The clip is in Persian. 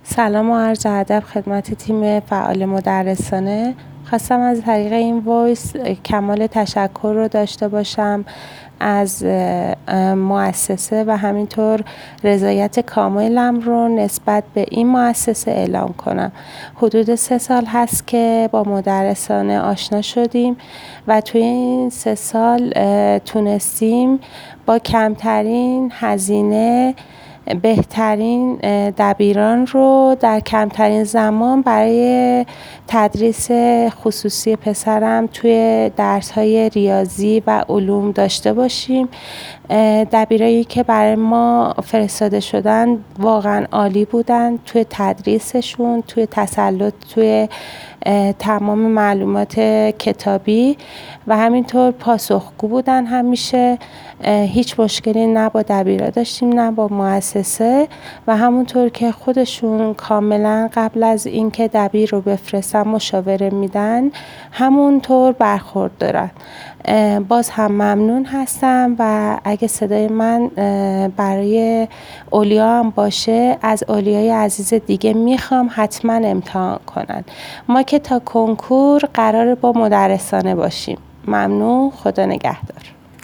سلام و عرض ادب خدمت تیم فعال مدرسانه. خواستم از طریق این وایس کمال تشکر رو داشته باشم از مؤسسه و همینطور رضایت کاملم رو نسبت به این مؤسسه اعلام کنم. حدود 3 سال هست که با مدرسانه آشنا شدیم و توی این 3 سال تونستیم با کمترین هزینه بهترین دبیران رو در کمترین زمان برای تدریس خصوصی پسرم توی درس‌های ریاضی و علوم داشته باشیم. دبیرایی که برای ما فرستاده شدن واقعا عالی بودن توی تدریسشون، توی تسلط، توی تمام معلومات کتابی و همینطور پاسخگو بودن همیشه. هیچ مشکلی نه با دبیرا داشتیم نه با مؤسسه و همونطور که خودشون کاملا قبل از اینکه دبیر رو بفرستن مشاوره میدن همونطور برخورد دارن. باز هم ممنون هستم و اگه صدای من برای اولیا هم باشه از اولیای عزیز دیگه میخوام حتما امتحان کنن. ما که تا کنکور قراره با مدرسانه باشیم. ممنون، خدا نگهدار.